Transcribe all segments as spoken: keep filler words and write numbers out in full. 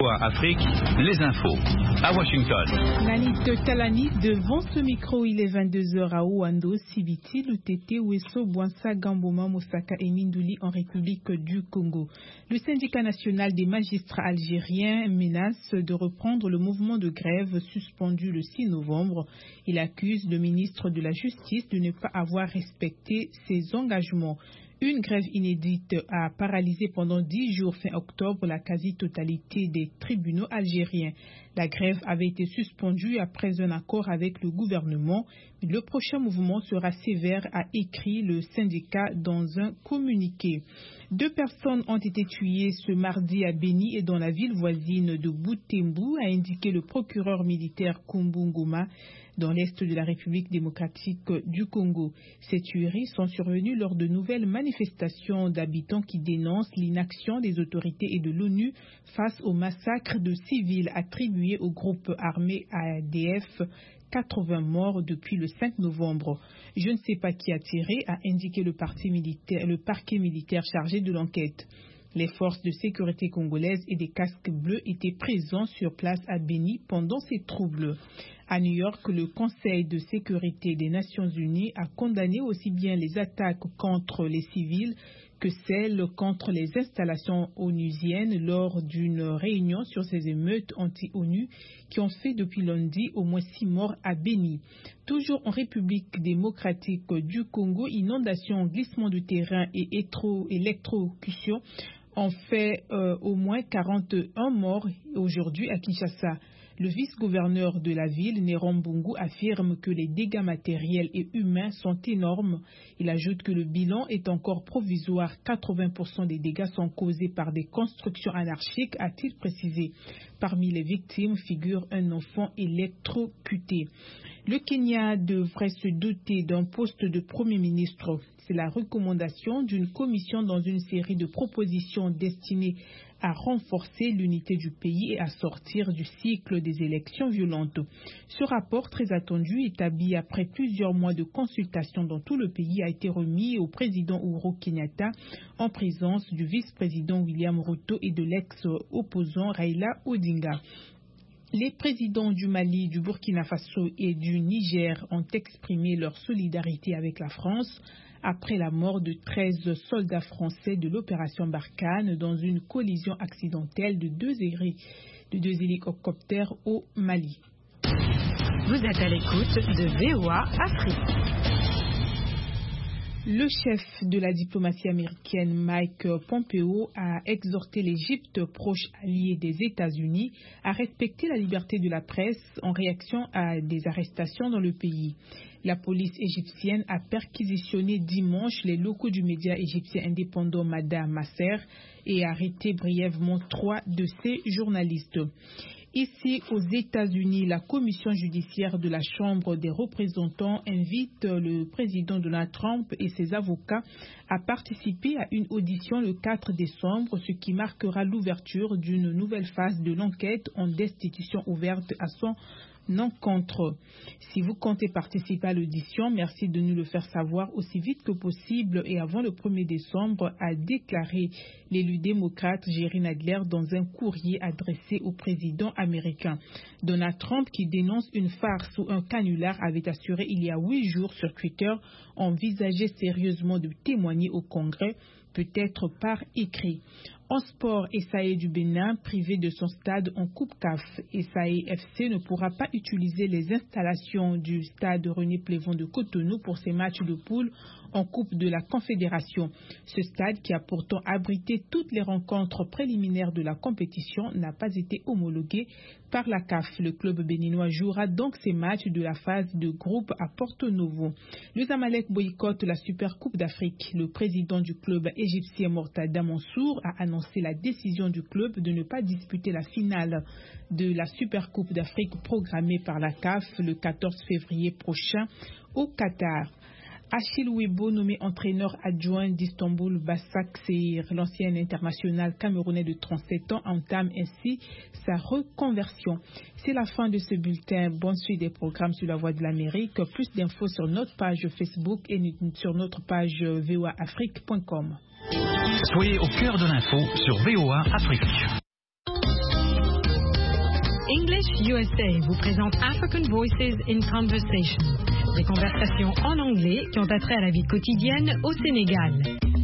Afrique, les infos. À Washington. Nanit Talani, devant ce micro, il est vingt-deux heures à Ouando, Sibiti, Lutete, Wesso, Bouansa, Gamboma, Moussaka et Mindouli en République du Congo. Le syndicat national des magistrats algériens menace de reprendre le mouvement de grève suspendu le six novembre. Il accuse le ministre de la Justice de ne pas avoir respecté ses engagements. Une grève inédite a paralysé pendant dix jours fin octobre la quasi-totalité des tribunaux algériens. La grève avait été suspendue après un accord avec le gouvernement. Le prochain mouvement sera sévère, a écrit le syndicat dans un communiqué. Deux personnes ont été tuées ce mardi à Beni et dans la ville voisine de Butembo, a indiqué le procureur militaire Kumbungoma, dans l'est de la République démocratique du Congo. Ces tueries sont survenues lors de nouvelles manifestations d'habitants qui dénoncent l'inaction des autorités et de l'ONU face au massacre de civils attribués au groupe armé A D F. quatre-vingts morts depuis le cinq novembre. Je ne sais pas qui a tiré, a indiqué le, parti militaire, le parquet militaire chargé de l'enquête. Les forces de sécurité congolaises et des casques bleus étaient présents sur place à Beni pendant ces troubles. À New York, le Conseil de sécurité des Nations Unies a condamné aussi bien les attaques contre les civils que celles contre les installations onusiennes lors d'une réunion sur ces émeutes anti-ONU qui ont fait depuis lundi au moins six morts à Beni. Toujours en République démocratique du Congo, inondations, glissements de terrain et électrocutions ont fait euh, au moins quarante et un morts aujourd'hui à Kinshasa. Le vice-gouverneur de la ville, Néron Mbungu, affirme que les dégâts matériels et humains sont énormes. Il ajoute que le bilan est encore provisoire. quatre-vingts pour cent des dégâts sont causés par des constructions anarchiques, a-t-il précisé. Parmi les victimes figure un enfant électrocuté. Le Kenya devrait se doter d'un poste de Premier ministre. C'est la recommandation d'une commission dans une série de propositions destinées à renforcer l'unité du pays et à sortir du cycle des élections violentes. Ce rapport très attendu, établi après plusieurs mois de consultation dans tout le pays, a été remis au président Uhuru Kenyatta en présence du vice-président William Ruto et de l'ex-opposant Raila Odinga. Les présidents du Mali, du Burkina Faso et du Niger ont exprimé leur solidarité avec la France après la mort de treize soldats français de l'opération Barkhane dans une collision accidentelle de deux, de deux hélicoptères au Mali. Vous êtes à l'écoute de V O A Afrique. Le chef de la diplomatie américaine, Mike Pompeo, a exhorté l'Égypte, proche allié des États-Unis, à respecter la liberté de la presse en réaction à des arrestations dans le pays. La police égyptienne a perquisitionné dimanche les locaux du média égyptien indépendant Mada Masser et arrêté brièvement trois de ses journalistes. Ici, aux États-Unis, la commission judiciaire de la Chambre des représentants invite le président Donald Trump et ses avocats à participer à une audition le quatre décembre, ce qui marquera l'ouverture d'une nouvelle phase de l'enquête en destitution ouverte à son encontre. Si vous comptez participer à l'audition, merci de nous le faire savoir aussi vite que possible et avant le premier décembre, a déclaré l'élu démocrate Jerry Nadler dans un courrier adressé au président américain. Donald Trump, qui dénonce une farce ou un canular, avait assuré il y a huit jours sur Twitter envisager sérieusement de témoigner au Congrès, peut-être par écrit. En sport, Esaé du Bénin, privé de son stade en Coupe C A F, Esaé F C ne pourra pas utiliser les installations du stade René Plévon de Cotonou pour ses matchs de poule en Coupe de la Confédération. Ce stade, qui a pourtant abrité toutes les rencontres préliminaires de la compétition, n'a pas été homologué par la C A F. Le club béninois jouera donc ses matchs de la phase de groupe à Porto Novo. Le Zamalek boycotte la Super Coupe d'Afrique. Le président du club égyptien Mortada Mansour a annoncé la décision du club de ne pas disputer la finale de la Super Coupe d'Afrique programmée par la C A F le quatorze février prochain au Qatar. Achille Webo, nommé entraîneur adjoint d'Istanbul Başakşehir, l'ancien international camerounais de trente-sept ans, entame ainsi sa reconversion. C'est la fin de ce bulletin. Bonne suite des programmes sur la Voix de l'Amérique. Plus d'infos sur notre page Facebook et sur notre page v o a afrique point com. Soyez au cœur de l'info sur V O A Afrique. English U S A vous présente African Voices in Conversation, des conversations en anglais qui ont attrait à la vie quotidienne au Sénégal.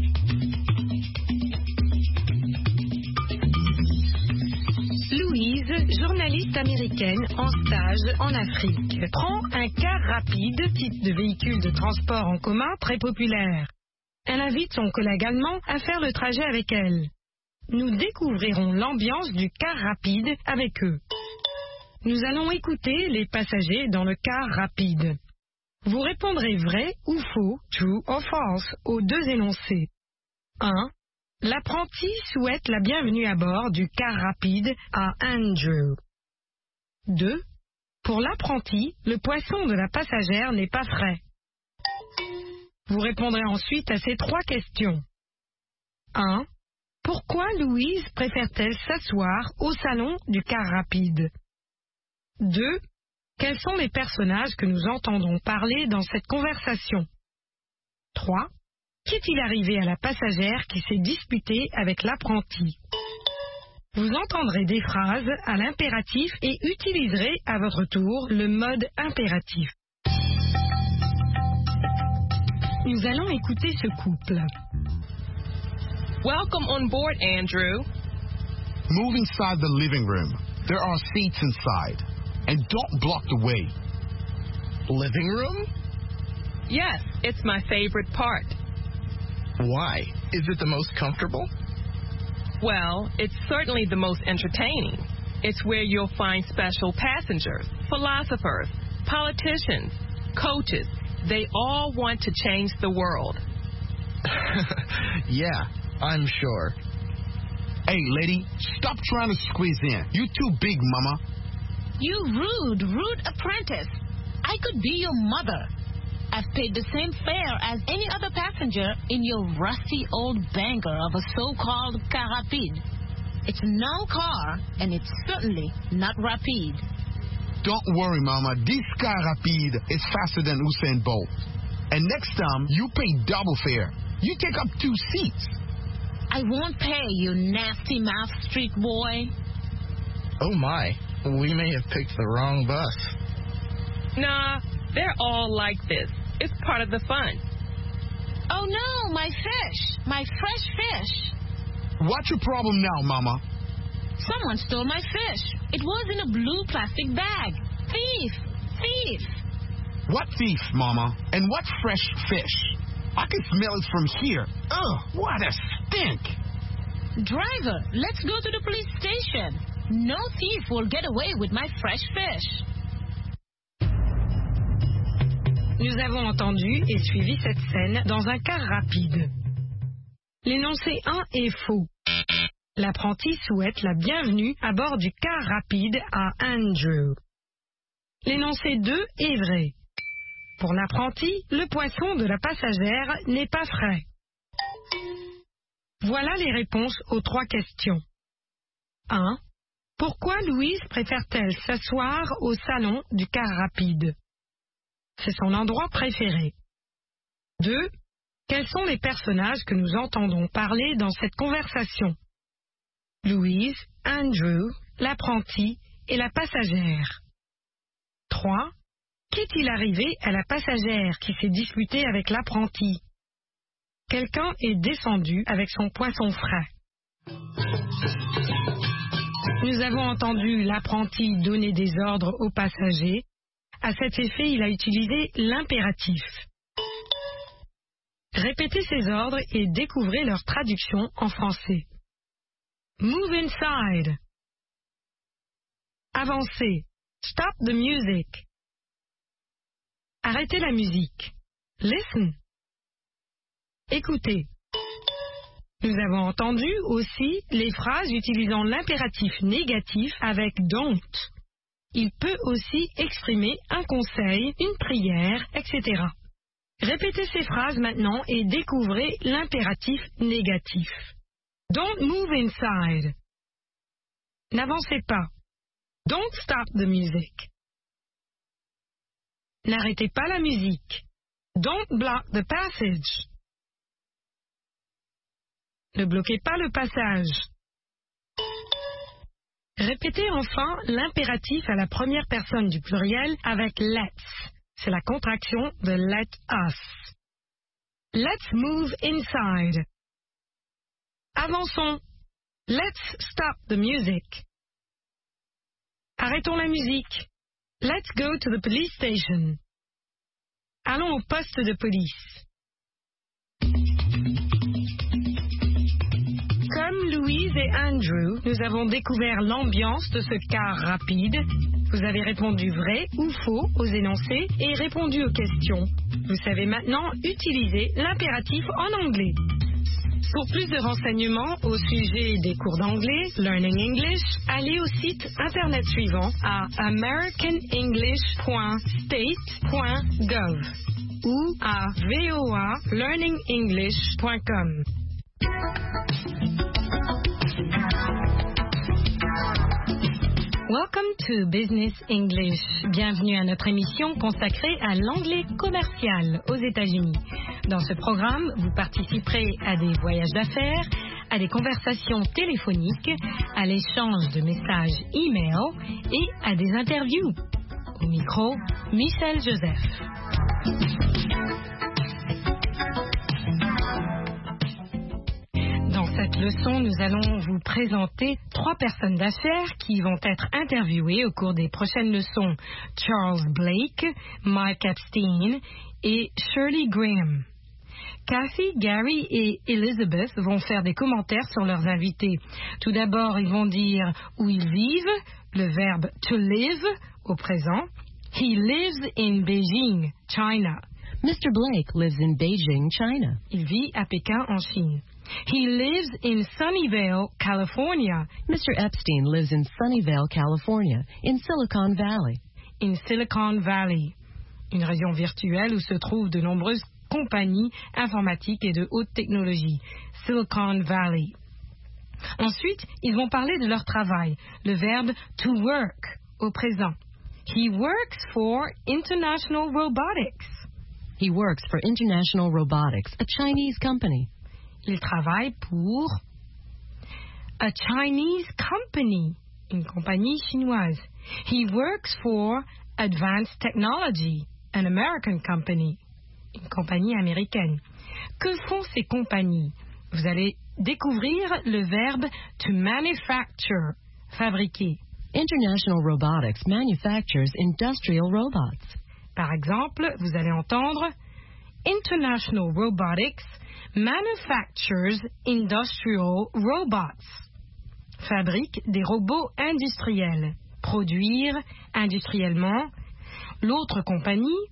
Louise, journaliste américaine en stage en Afrique, prend un car rapide, type de véhicule de transport en commun très populaire. Elle invite son collègue allemand à faire le trajet avec elle. Nous découvrirons l'ambiance du car rapide avec eux. Nous allons écouter les passagers dans le car rapide. Vous répondrez vrai ou faux, true or false, aux deux énoncés. un. L'apprenti souhaite la bienvenue à bord du car rapide à Andrew. deux. Pour l'apprenti, le poisson de la passagère n'est pas frais. Vous répondrez ensuite à ces trois questions. un. Pourquoi Louise préfère-t-elle s'asseoir au salon du car rapide? deux. Quels sont les personnages que nous entendons parler dans cette conversation? trois. Qu'est-il arrivé à la passagère qui s'est disputée avec l'apprenti? Vous entendrez des phrases à l'impératif et utiliserez à votre tour le mode impératif. Nous allons écouter ce couple. Welcome on board, Andrew. Move inside the living room. There are seats inside. And don't block the way. Living room? Yes, it's my favorite part. Why? Is it the most comfortable? Well, it's certainly the most entertaining. It's where you'll find special passengers, philosophers, politicians, coaches. They all want to change the world. Yeah, I'm sure. Hey, lady, stop trying to squeeze in. You're too big, mama. You rude, rude apprentice. I could be your mother. I've paid the same fare as any other passenger in your rusty old banger of a so-called car rapide. It's no car, and it's certainly not rapide. Don't worry, mama. This car rapide is faster than Usain Bolt. And next time, you pay double fare. You take up two seats. I won't pay, you nasty mouth street boy. Oh my, we may have picked the wrong bus. Nah, they're all like this. It's part of the fun. Oh no, my fish, my fresh fish. What's your problem now, mama? Someone stole my fish. It was in a blue plastic bag. Thief, thief. What thief, mama? And what fresh fish? I can smell it from here. Ugh, what a stink. Driver, let's go to the police station. No thief will get away with my fresh fish. Nous avons entendu et suivi cette scène dans un car rapide. L'énoncé un est faux. L'apprenti souhaite la bienvenue à bord du car rapide à Andrew. L'énoncé deux est vrai. Pour l'apprenti, le poisson de la passagère n'est pas frais. Voilà les réponses aux trois questions. un. Pourquoi Louise préfère-t-elle s'asseoir au salon du car rapide? C'est son endroit préféré. deux. Quels sont les personnages que nous entendons parler dans cette conversation? Louise, Andrew, l'apprenti et la passagère. trois. Qu'est-il arrivé à la passagère qui s'est disputée avec l'apprenti? Quelqu'un est descendu avec son poisson frais. Nous avons entendu l'apprenti donner des ordres aux passagers. À cet effet, il a utilisé l'impératif. Répétez ces ordres et découvrez leur traduction en français. Move inside. Avancez. Stop the music. Arrêtez la musique. Listen. Écoutez. Nous avons entendu aussi les phrases utilisant l'impératif négatif avec don't. Il peut aussi exprimer un conseil, une prière, et cetera. Répétez ces phrases maintenant et découvrez l'impératif négatif. Don't move inside. N'avancez pas. Don't stop the music. N'arrêtez pas la musique. Don't block the passage. Ne bloquez pas le passage. Répétez enfin l'impératif à la première personne du pluriel avec let's. C'est la contraction de let us. Let's move inside. Avançons. Let's stop the music. Arrêtons la musique. Let's go to the police station. Allons au poste de police. Comme Louise et Andrew, nous avons découvert l'ambiance de ce car rapide. Vous avez répondu vrai ou faux aux énoncés et répondu aux questions. Vous savez maintenant utiliser l'impératif en anglais. Pour plus de renseignements au sujet des cours d'anglais, Learning English, allez au site internet suivant à american english point state point gov ou à v o a learning english point com. Welcome to Business English. Bienvenue à notre émission consacrée à l'anglais commercial aux États-Unis. Dans ce programme, vous participerez à des voyages d'affaires, à des conversations téléphoniques, à l'échange de messages e-mail et à des interviews. Au micro, Michel Joseph. Dans cette leçon, nous allons vous présenter trois personnes d'affaires qui vont être interviewées au cours des prochaines leçons. Charles Blake, Mike Epstein et Shirley Graham. Kathy, Gary et Elizabeth vont faire des commentaires sur leurs invités. Tout d'abord, ils vont dire où ils vivent, le verbe to live au présent. He lives in Beijing, China. Mister Blake lives in Beijing, China. Il vit à Pékin, en Chine. He lives in Sunnyvale, California. Mister Epstein lives in Sunnyvale, California, in Silicon Valley. In Silicon Valley, une région virtuelle où se trouvent de nombreuses compagnies informatiques et de haute technologie. Silicon Valley. Ensuite, ils vont parler de leur travail, le verbe to work au présent. He works for International Robotics. He works for International Robotics, a Chinese company. Il travaille pour a Chinese company, une compagnie chinoise. He works for Advanced Technology, an American company, une compagnie américaine. Que font ces compagnies? Vous allez découvrir le verbe to manufacture, fabriquer. International Robotics manufactures industrial robots. Par exemple, vous allez entendre International Robotics manufactures industrial robots. Fabrique des robots industriels. Produire industriellement. L'autre compagnie,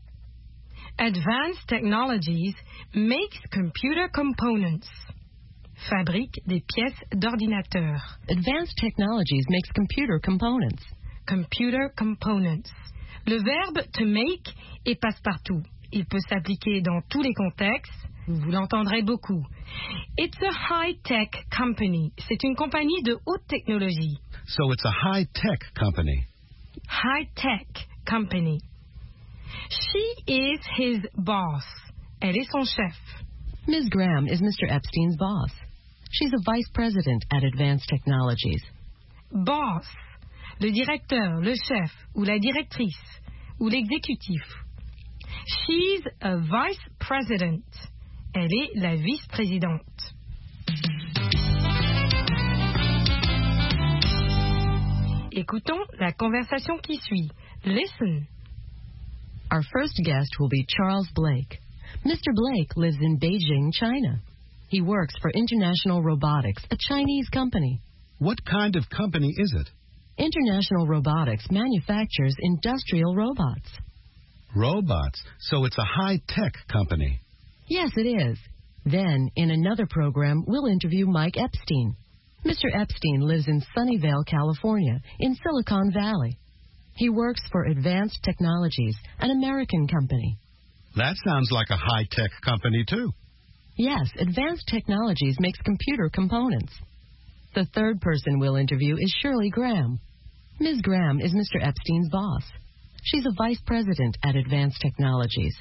Advanced Technologies, makes computer components. Fabrique des pièces d'ordinateur. Advanced Technologies makes computer components. Computer components. Le verbe to make est passe-partout. Il peut s'appliquer dans tous les contextes. Vous l'entendrez beaucoup. It's a high-tech company. C'est une compagnie de haute technologie. So it's a high-tech company. High-tech company. She is his boss. Elle est son chef. Miz Graham is Mister Epstein's boss. She's a vice president at Advanced Technologies. Boss, le directeur, le chef, ou la directrice, ou l'exécutif. She's a vice president. Elle est la vice-présidente. Écoutons la conversation qui suit. Listen. Our first guest will be Charles Blake. Mister Blake lives in Beijing, China. He works for International Robotics, a Chinese company. What kind of company is it? International Robotics manufactures industrial robots. Robots. So it's a high-tech company. Yes, it is. Then, in another program, we'll interview Mike Epstein. Mister Epstein lives in Sunnyvale, California, in Silicon Valley. He works for Advanced Technologies, an American company. That sounds like a high-tech company, too. Yes, Advanced Technologies makes computer components. The third person we'll interview is Shirley Graham. Miz Graham is Mister Epstein's boss. She's a vice president at Advanced Technologies.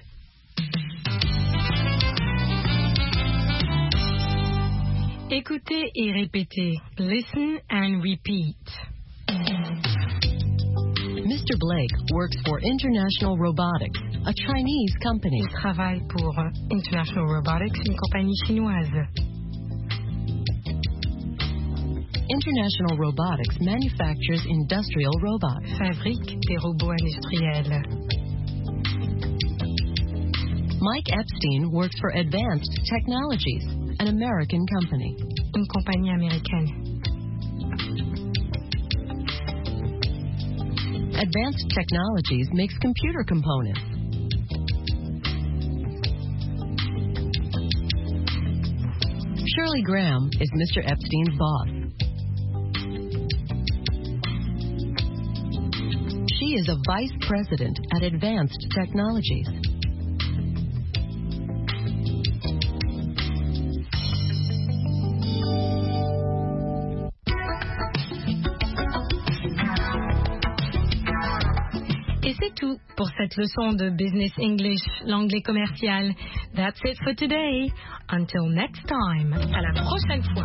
Écoutez et répétez. Listen and repeat. Mister Blake works for International Robotics, a Chinese company. Il travaille pour International Robotics, une compagnie chinoise. International Robotics manufactures industrial robots. Fabrique des robots industriels. Mike Epstein works for Advanced Technologies, an American company. Une compagnie américaine. Advanced Technologies makes computer components. Shirley Graham is Mister Epstein's boss. She is a vice president at Advanced Technologies. Et c'est tout pour cette leçon de Business English, l'anglais commercial. That's it for today. Until next time. À la prochaine fois.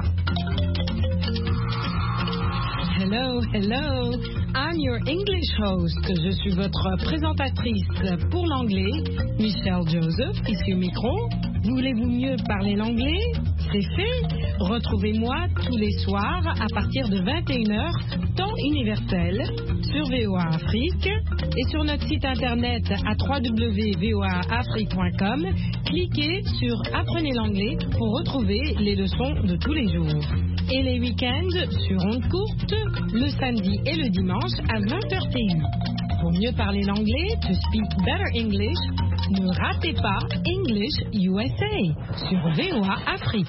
Hello, hello. I'm your English host. Je suis votre présentatrice pour l'anglais, Michelle Joseph, ici au micro. Voulez-vous mieux parler l'anglais? C'est fait. Retrouvez-moi tous les soirs à partir de vingt et une heures, temps universel, sur V O A Afrique et sur notre site internet à w w w point v o a afrique point com. Cliquez sur Apprenez l'anglais pour retrouver les leçons de tous les jours. Et les week-ends sur ondes courtes, le samedi et le dimanche à vingt heures T U. Pour mieux parler l'anglais, to speak better English, ne ratez pas English U S A sur V O A Afrique.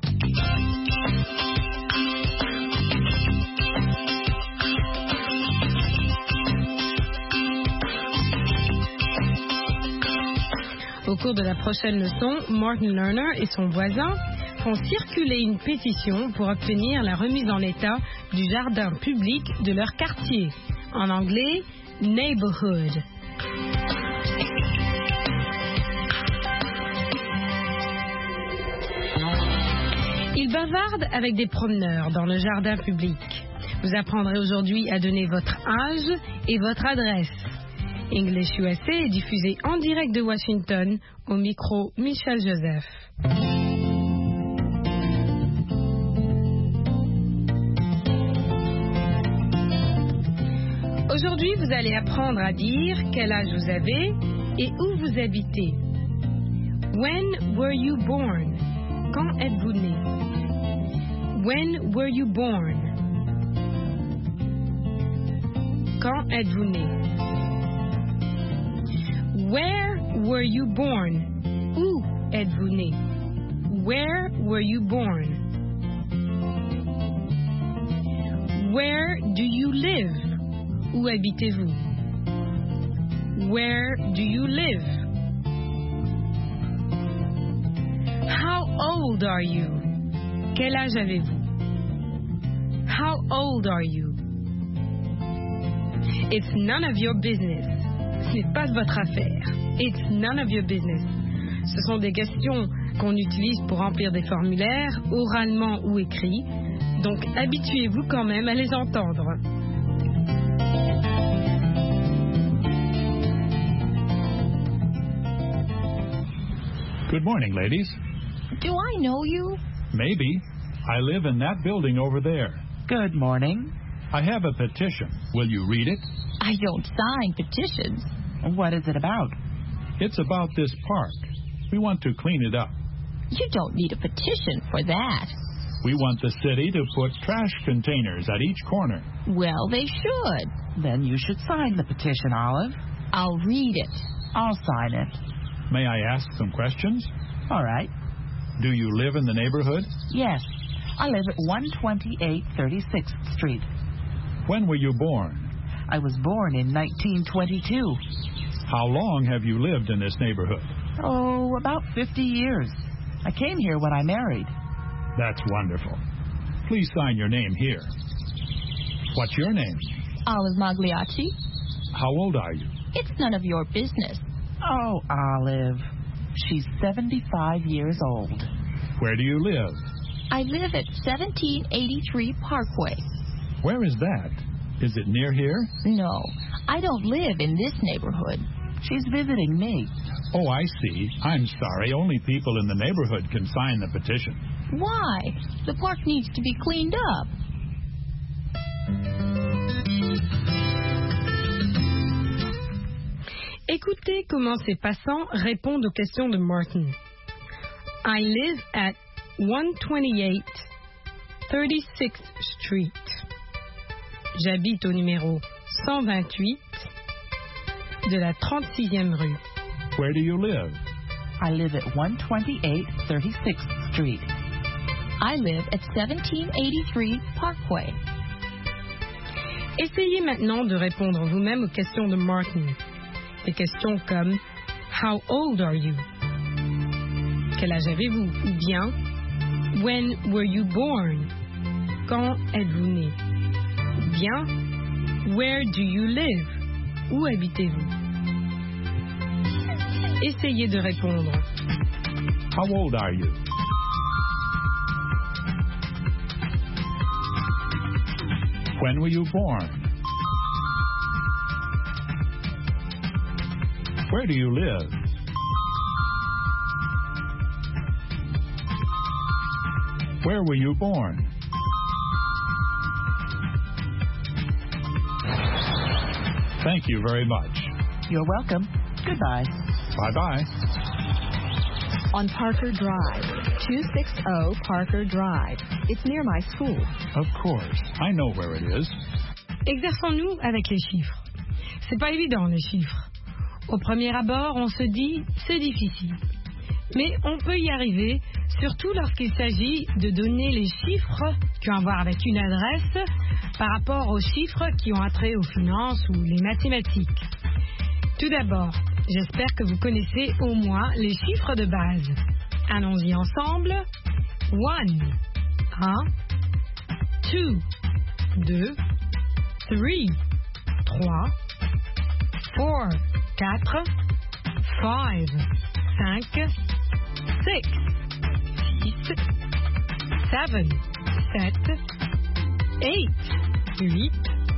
Au cours de la prochaine leçon, Martin Lerner et son voisin font circuler une pétition pour obtenir la remise en état du jardin public de leur quartier. En anglais, neighborhood. Ils bavardent avec des promeneurs dans le jardin public. Vous apprendrez aujourd'hui à donner votre âge et votre adresse. English U S A est diffusé en direct de Washington, au micro Michel Joseph. Aujourd'hui, vous allez apprendre à dire quel âge vous avez et où vous habitez. When were you born? Quand êtes-vous né? When were you born? Quand êtes-vous né? Where were you born? Où êtes-vous né? Where were you born? Where do you live? Où habitez-vous? Where do you live? How old are you? Quel âge avez-vous? How old are you? It's none of your business. Ce n'est pas de votre affaire. It's none of your business. Ce sont des questions qu'on utilise pour remplir des formulaires, oralement ou écrits. Donc habituez-vous quand même à les entendre. Good morning, ladies. Do I know you? Maybe. I live in that building over there. Good morning. I have a petition. Will you read it? I don't sign petitions. What is it about? It's about this park. We want to clean it up. You don't need a petition for that. We want the city to put trash containers at each corner. Well, they should. Then you should sign the petition, Olive. I'll read it. I'll sign it. May I ask some questions? All right. Do you live in the neighborhood? Yes. I live at one twenty-eight thirty-sixth Street. When were you born? I was born in nineteen twenty-two. How long have you lived in this neighborhood? Oh, about fifty years. I came here when I married. That's wonderful. Please sign your name here. What's your name? Olive Magliacci. How old are you? It's none of your business. Oh, Olive. She's seventy-five years old. Where do you live? I live at seventeen eighty-three Parkway. Where is that? Is it near here? No, I don't live in this neighborhood. She's visiting me. Oh, I see. I'm sorry. Only people in the neighborhood can sign the petition. Why? The park needs to be cleaned up. Écoutez comment ces passants répondent aux questions de Martin. I live at one twenty-eight thirty-sixth Street. J'habite au numéro cent vingt-huit de la trente-sixième rue. Where do you live? I live at one twenty-eight thirty-sixth Street. I live at seventeen eighty-three Parkway. Essayez maintenant de répondre vous-même aux questions de Martin. Des questions comme How old are you? Quel âge avez-vous? Ou bien When were you born? Quand êtes-vous né? Ou bien Where do you live? Où habitez-vous? Essayez de répondre. How old are you? When were you born? Where do you live? Where were you born? Thank you very much. You're welcome. Goodbye. Bye-bye. On Parker Drive, two sixty Parker Drive. It's near my school. Of course. I know where it is. Exerçons-nous avec les chiffres. C'est pas évident, les chiffres. Au premier abord, on se dit, c'est difficile. Mais on peut y arriver, surtout lorsqu'il s'agit de donner les chiffres qui ont à voir avec une adresse par rapport aux chiffres qui ont attrait aux finances ou les mathématiques. Tout d'abord, j'espère que vous connaissez au moins les chiffres de base. Allons-y ensemble. One, un. Two, deux. Three, trois. Four, quatre. Five, cinq. Six, six. Seven, sept. Eight, huit.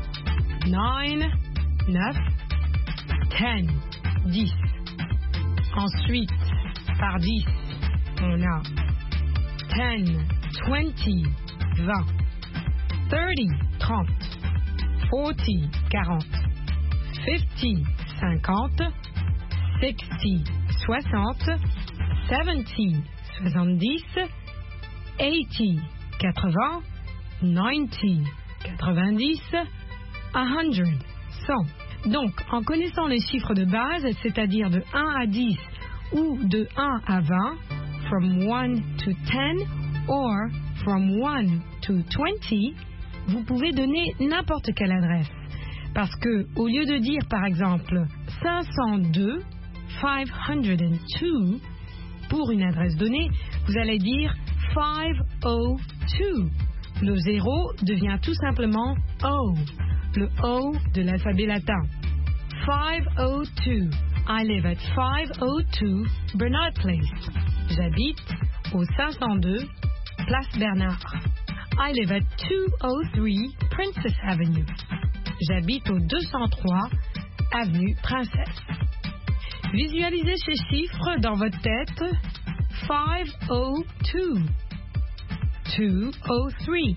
Nine, neuf. Ten, dix. Ensuite, par dix, on a ten, twenty, vingt. Thirty, trente. Forty, quarante. Fifty, cinquante. Sixty, soixante. Seventy, soixante-dix. Eighty, quatre-vingts. Ninety, quatre-vingt-dix. A hundred, cent. Donc, en connaissant les chiffres de base, c'est-à-dire de un à dix ou de un à vingt, from one to ten or from one to twenty, vous pouvez donner n'importe quelle adresse. Parce que, au lieu de dire, par exemple, cinq cent deux, five hundred two, pour une adresse donnée, vous allez dire five oh two. Le zéro devient tout simplement O, le O de l'alphabet latin. five oh two. I live at five oh two Bernard Place. J'habite au cinq cent deux Place Bernard. I live at two oh three Princess Avenue. J'habite au deux cent trois Avenue Princesse. Visualisez ces chiffres dans votre tête. five oh two. two oh three.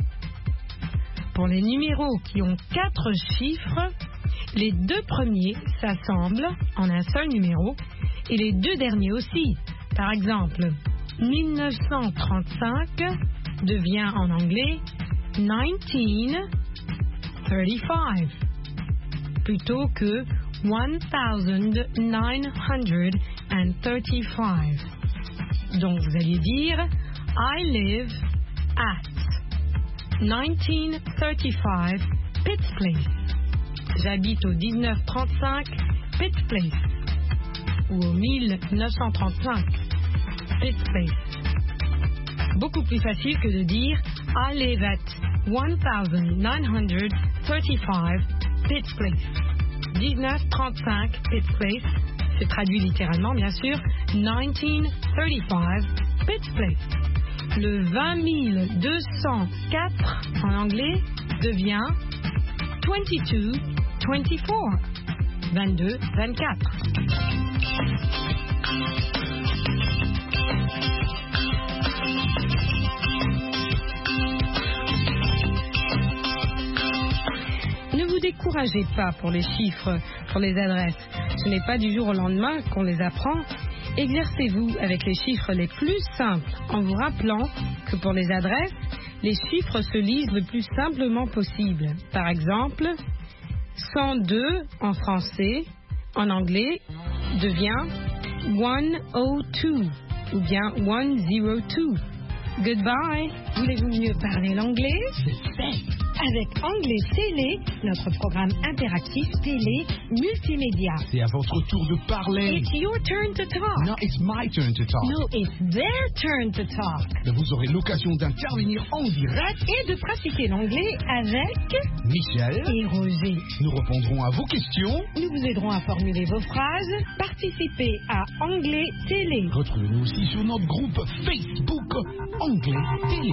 Pour les numéros qui ont quatre chiffres, les deux premiers s'assemblent en un seul numéro et les deux derniers aussi. Par exemple, mille neuf cent trente-cinq devient en anglais nineteen thirty-five plutôt que nineteen thirty-five. Donc vous allez dire I live at nineteen thirty-five Pitts Place. J'habite au dix-neuf trente-cinq Pitts Place ou au mille neuf cent trente-cinq Pitts Place. Beaucoup plus facile que de dire I live at nineteen thirty-five Pitts Place. dix-neuf trente-cinq Pitts Place, c'est traduit littéralement bien sûr, nineteen thirty-five Pitts Place. Le vingt mille deux cent quatre en anglais devient twenty-two twenty-four. vingt-deux, vingt-quatre. Ne vous découragez pas pour les chiffres, pour les adresses. Ce n'est pas du jour au lendemain qu'on les apprend. Exercez-vous avec les chiffres les plus simples en vous rappelant que pour les adresses, les chiffres se lisent le plus simplement possible. Par exemple, cent deux en français, en anglais, devient one oh two ou bien one oh two. Goodbye. Voulez-vous mieux parler l'anglais? Avec Anglais Télé, notre programme interactif télé multimédia. C'est à votre tour de parler. It's your turn to talk. No, it's my turn to talk. No, it's their turn to talk. Vous aurez l'occasion d'intervenir en direct et de pratiquer l'anglais avec Michel et Roger. Nous répondrons à vos questions. Nous vous aiderons à formuler vos phrases. Participez à Anglais Télé. Retrouvez-nous aussi sur notre groupe Facebook Anglais Télé.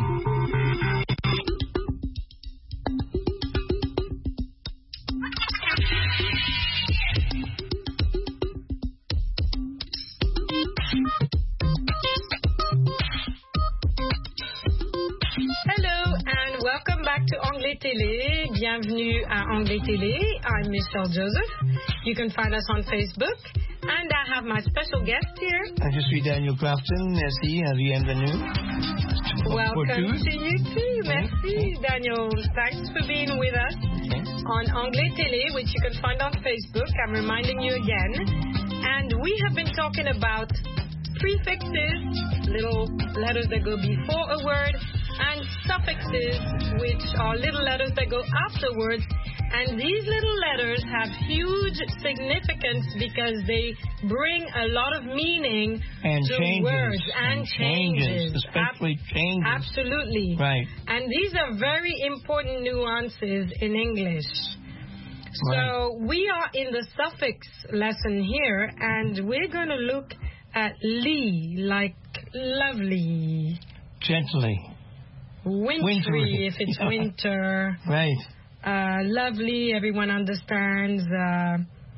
Hello and welcome back to Anglais Télé. Bienvenue à Anglais Télé. I'm Michelle Joseph. You can find us on Facebook. And I have my special guest here. Je suis Daniel Crafton. Merci et bienvenue. Welcome to you too. Merci, Daniel. Thanks for being with us on Anglais Télé, which you can find on Facebook. I'm reminding you again. And we have been talking about prefixes, little letters that go before a word, and suffixes, which are little letters that go afterwards. And these little letters have huge significance because they bring a lot of meaning and to changes, words and, and changes. changes, especially Ab- changes. Absolutely. Right. And these are very important nuances in English. So right. we are in the suffix lesson here, and we're going to look at lee, like lovely. Gently. Wintry, Wintry. if it's winter. Right. Uh, lovely, everyone understands. Uh,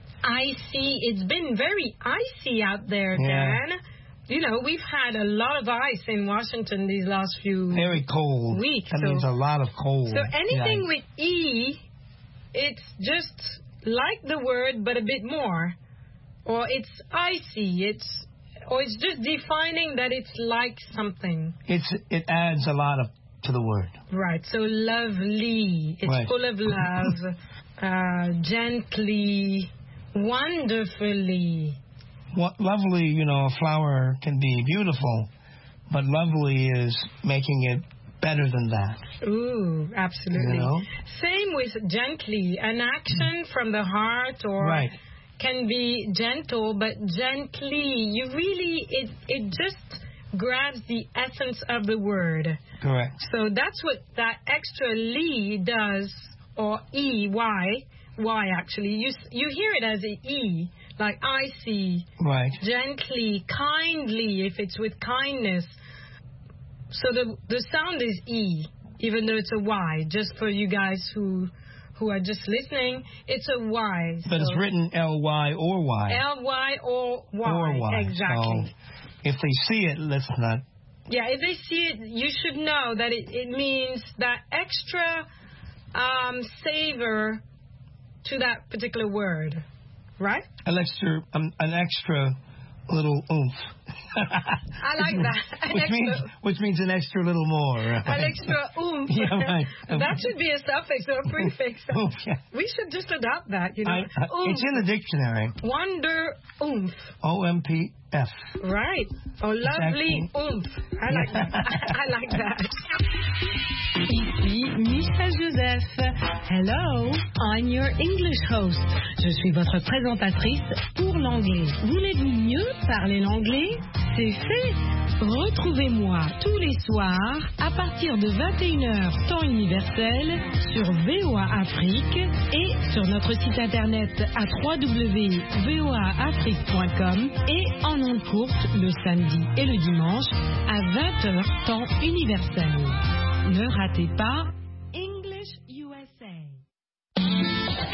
icy, it's been very icy out there, yeah. Dan. You know, we've had a lot of ice in Washington these last few Very cold. weeks. That so, means a lot of cold. So anything yeah. with E, it's just like the word, but a bit more. Or it's icy, it's, or it's just defining that it's like something. It's It adds a lot of to the word. Right, so lovely. It's right. full of love. uh, gently, wonderfully. What lovely, you know, a flower can be beautiful, but lovely is making it better than that. Ooh, absolutely. You know? Same with gently. An action from the heart or right. can be gentle, but gently, you really, it, it just grabs the essence of the word. Correct. So that's what that extra ly does, or E, Y, Y actually. You, you hear it as an E, like I see. Right. Gently, kindly, if it's with kindness. So the the sound is E, even though it's a Y. Just for you guys who who are just listening, it's a Y. But so it's written L Y or Y. L Y or Y. Or Y. Exactly. So if they see it, let's not. Yeah, if they see it, you should know that it, it means that extra um, savor to that particular word, right? An extra, um, an extra little oomph. I like that. An which extra, means, which means an extra little more. Right? An extra oomph. Yeah, right. That should be a suffix or a prefix. Oomph, yeah. We should just adopt that, you know. I, I, it's in the dictionary. Wonder oomph. O M P F. Right. Oh, lovely exactly. oomph. I like that. I like that. Ici Michelle Joseph. Hello, I'm your English host. Je suis votre présentatrice pour l'anglais. Voulez-vous mieux parler l'anglais? C'est fait. Retrouvez-moi tous les soirs à partir de vingt et une heures temps universel sur V O A Afrique et sur notre site internet à w w w point v o a afrique point com et en ondes courtes le samedi et le dimanche à vingt heures temps universel. Ne ratez pas